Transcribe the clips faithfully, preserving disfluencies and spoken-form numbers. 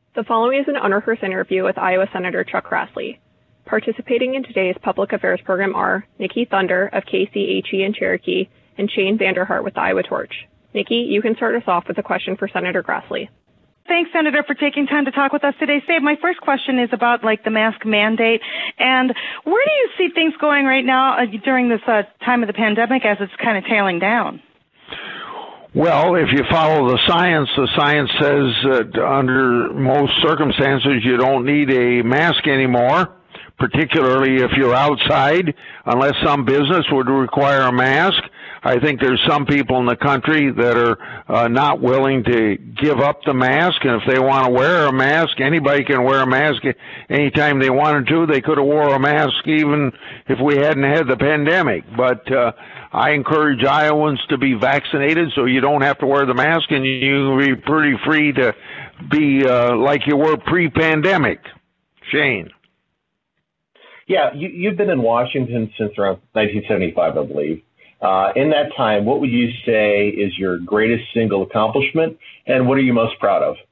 The following is an unrehearsed interview with Iowa Senator Chuck Grassley. Participating in today's public affairs program are Nikki Thunder of K C H E in Cherokee and Shane Vanderhart with the Iowa Torch. Nikki, you can start us off with a question for Senator Grassley. Thanks, Senator, for taking time to talk with us today. Say, my first question is about, like, the mask mandate. And where do you see things going right now uh, during this uh, time of the pandemic as it's kind of tailing down? Well, if you follow the science, the science says that under most circumstances you don't need a mask anymore, particularly if you're outside, unless some business would require a mask. I think there's some people in the country that are uh, not willing to give up the mask, and if they want to wear a mask, anybody can wear a mask anytime they wanted to. They could have wore a mask even if we hadn't had the pandemic. But uh, I encourage Iowans to be vaccinated so you don't have to wear the mask, and you can be pretty free to be uh, like you were pre-pandemic. Shane. Yeah, you, you've been in Washington since around nineteen seventy-five, I believe. Uh, in that time, what would you say is your greatest single accomplishment, and what are you most proud of?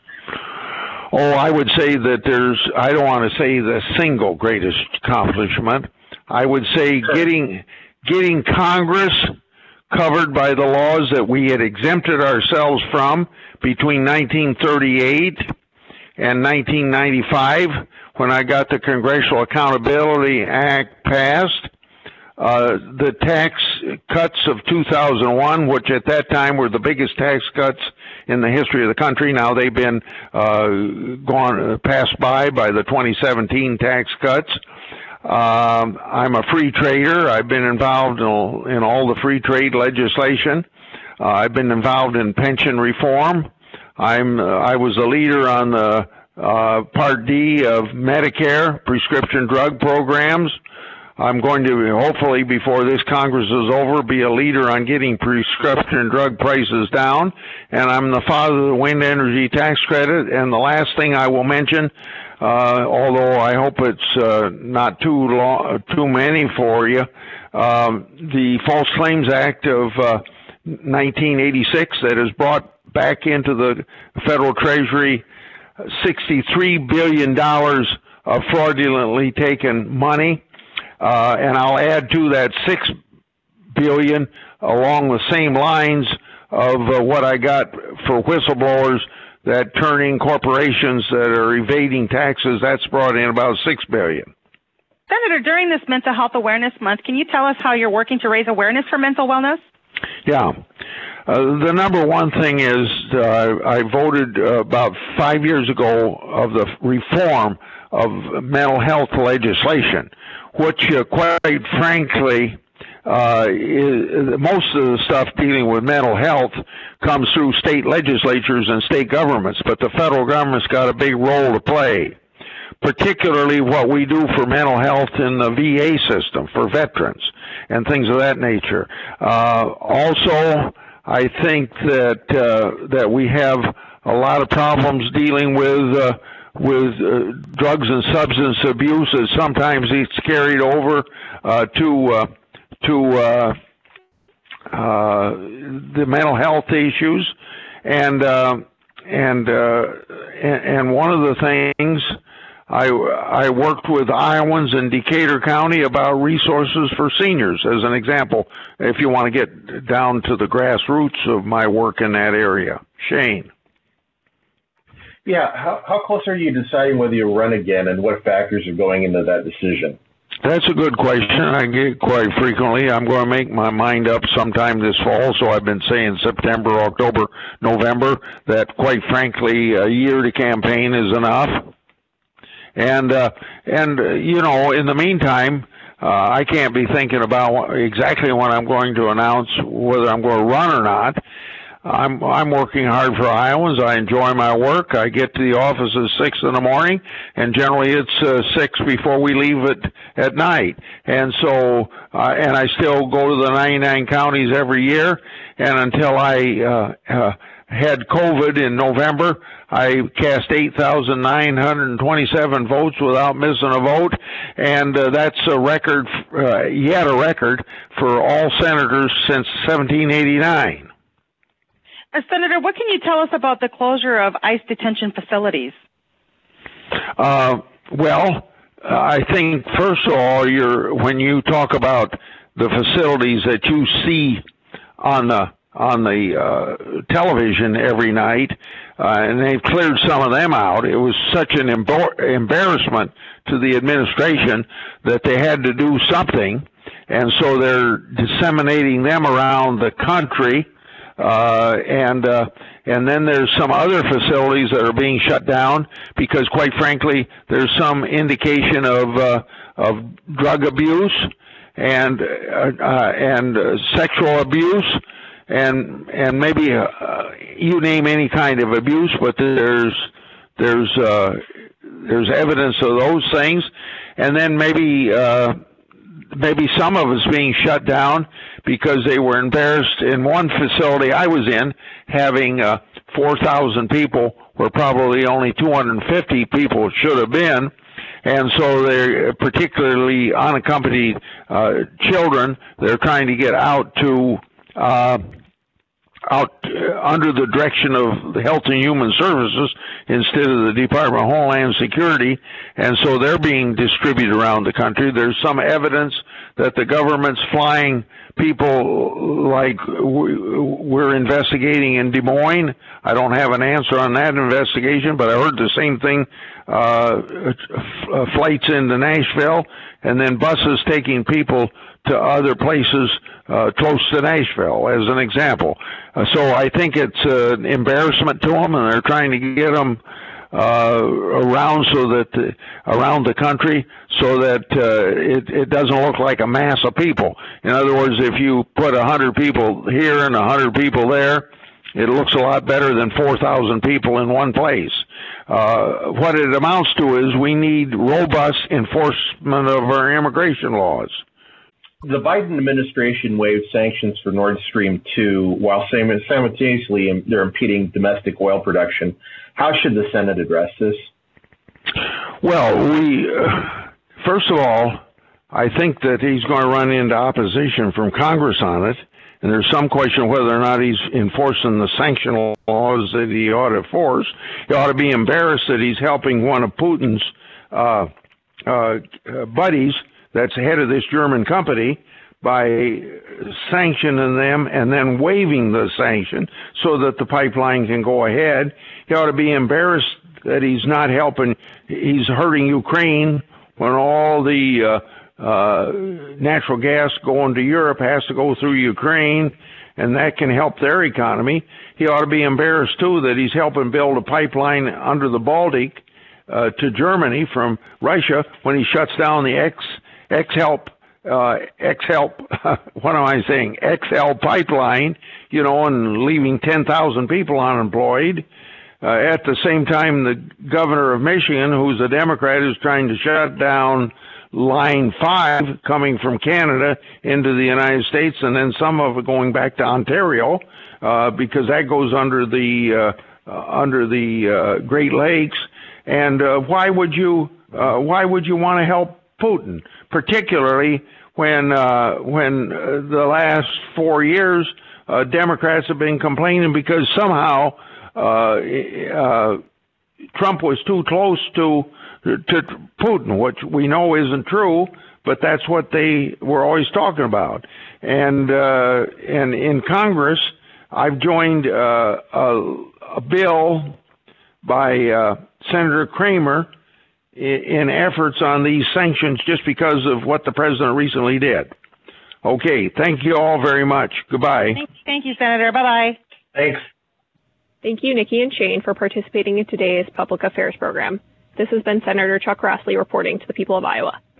Oh, I would say that there's, I don't want to say the single greatest accomplishment. I would say sure. getting getting Congress covered by the laws that we had exempted ourselves from between nineteen thirty-eight and nineteen ninety-five, when I got the Congressional Accountability Act passed. Uh, the tax cuts of two thousand one, which at that time were the biggest tax cuts in the history of the country. Now they've been uh, gone passed by by the twenty seventeen tax cuts. Um, I'm a free trader. I've been involved in, in all the free trade legislation. Uh, I've been involved in pension reform. I'm uh, I was a leader on the uh, Part D of Medicare prescription drug programs. I'm going to, hopefully, before this Congress is over, be a leader on getting prescription drug prices down. And I'm the father of the wind energy tax credit. And the last thing I will mention, uh, although I hope it's uh, not too long, too many for you, um, the False Claims Act of uh, nineteen eighty-six that has brought back into the federal treasury sixty-three billion dollars of fraudulently taken money. Uh, and I'll add to that six billion dollars along the same lines of uh, what I got for whistleblowers that turning corporations that are evading taxes. That's brought in about six billion dollars. Senator, during this Mental Health Awareness Month, can you tell us how you're working to raise awareness for mental wellness? Yeah. Uh, the number one thing is uh, I voted uh, about five years ago of the reform of mental health legislation, which, uh, quite frankly, uh, is, most of the stuff dealing with mental health comes through state legislatures and state governments, but the federal government's got a big role to play, particularly what we do for mental health in the V A system for veterans and things of that nature. Uh, also, I think that uh, that we have a lot of problems dealing with uh, with uh, drugs and substance abuse, that sometimes it's carried over uh, to uh, to uh, uh, the mental health issues, and uh, and, uh, and and one of the things I I worked with Iowans in Decatur County about resources for seniors, as an example, if you want to get down to the grassroots of my work in that area. Shane. Yeah, how, how close are you deciding whether you run again, and what factors are going into that decision? That's a good question. I get quite frequently. I'm going to make my mind up sometime this fall, so I've been saying September, October, November, that quite frankly, a year to campaign is enough. And, uh, and uh, you know, in the meantime, uh, I can't be thinking about exactly when I'm going to announce whether I'm going to run or not. I'm I'm working hard for Iowans. I enjoy my work. I get to the office at six in the morning, and generally it's uh, six before we leave at at night. And so, uh, and I still go to the ninety-nine counties every year. And until I uh, uh, had COVID in November, I cast eight thousand nine hundred twenty-seven votes without missing a vote, and uh, that's a record, uh, yet a record for all senators since seventeen eighty-nine. Uh, Senator, what can you tell us about the closure of ICE detention facilities? Uh, well, I think first of all, you're when you talk about the facilities that you see on the on the uh, television every night, uh, and they've cleared some of them out. It was such an embar- embarrassment to the administration that they had to do something, and so they're disseminating them around the country. Uh, and uh, and then there's some other facilities that are being shut down because, quite frankly, there's some indication of uh, of drug abuse and uh, uh, and uh, sexual abuse. And and maybe uh, you name any kind of abuse, but there's there's uh, there's evidence of those things, and then maybe uh, maybe some of it's being shut down because they were embarrassed. In one facility I was in, having uh, four thousand people, where probably only two hundred fifty people should have been. And so they're particularly unaccompanied uh, children. They're trying to get out to. Uh, out uh, under the direction of the Health and Human Services instead of the Department of Homeland Security, and so they're being distributed around the country. There's some evidence that the government's flying people like we're investigating in Des Moines. I don't have an answer on that investigation, but I heard the same thing, uh, flights into Nashville, and then buses taking people to other places uh, close to Nashville, as an example. Uh, so I think it's uh, an embarrassment to them, and they're trying to get them uh, around so that the, around the country, so that uh, it, it doesn't look like a mass of people. In other words, if you put a hundred people here and a hundred people there, it looks a lot better than four thousand people in one place. Uh, what it amounts to is we need robust enforcement of our immigration laws. The Biden administration waived sanctions for Nord Stream two while simultaneously they're impeding domestic oil production. How should the Senate address this? Well, we uh, first of all, I think that he's going to run into opposition from Congress on it, and there's some question whether or not he's enforcing the sanction laws that he ought to enforce. He ought to be embarrassed that he's helping one of Putin's uh, uh, buddies that's head of this German company by sanctioning them and then waiving the sanction so that the pipeline can go ahead. He ought to be embarrassed that he's not helping, he's hurting Ukraine when all the uh, uh, natural gas going to Europe has to go through Ukraine, and that can help their economy. He ought to be embarrassed, too, that he's helping build a pipeline under the Baltic uh, to Germany from Russia when he shuts down the X X-Help, uh, X-Help, what am I saying, X L pipeline, you know, and leaving ten thousand people unemployed. Uh, at the same time, the governor of Michigan, who's a Democrat, is trying to shut down Line five coming from Canada into the United States, and then some of it going back to Ontario, uh, because that goes under the, uh, uh, under the uh, Great Lakes. And uh, why would you, uh, why would you want to help Putin, particularly when uh, when uh, the last four years uh, Democrats have been complaining because somehow uh, uh, Trump was too close to to Putin, which we know isn't true, but that's what they were always talking about. And uh, and in Congress, I've joined uh, a, a bill by uh, Senator Kramer in efforts on these sanctions just because of what the president recently did. Okay, thank you all very much. Goodbye. Thank, thank you, Senator. Bye-bye. Thanks. Thank you, Nikki and Shane, for participating in today's Public Affairs program. This has been Senator Chuck Grassley reporting to the people of Iowa.